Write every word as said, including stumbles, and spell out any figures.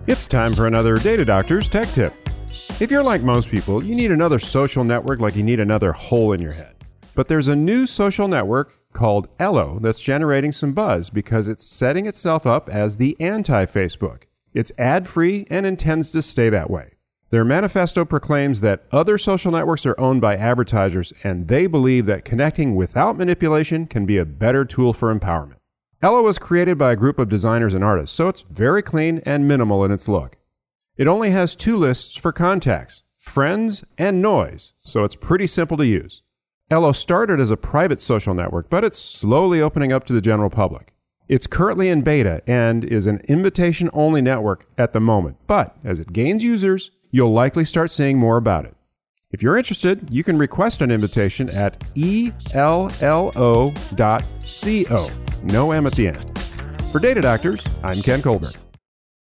It's time for another Data Doctor's Tech Tip. If you're like most people, you need another social network like you need another hole in your head. But there's a new social network called Ello that's generating some buzz because it's setting itself up as the anti-Facebook. It's ad-free and intends to stay that way. Their manifesto proclaims that other social networks are owned by advertisers, and they believe that connecting without manipulation can be a better tool for empowerment. Ello was created by a group of designers and artists, so it's very clean and minimal in its look. It only has two lists for contacts, friends and noise, so it's pretty simple to use. Ello started as a private social network, but it's slowly opening up to the general public. It's currently in beta and is an invitation-only network at the moment, but as it gains users, you'll likely start seeing more about it. If you're interested, you can request an invitation at E L L O dot co. No M at the end. For Data Doctors, I'm Ken Colburn.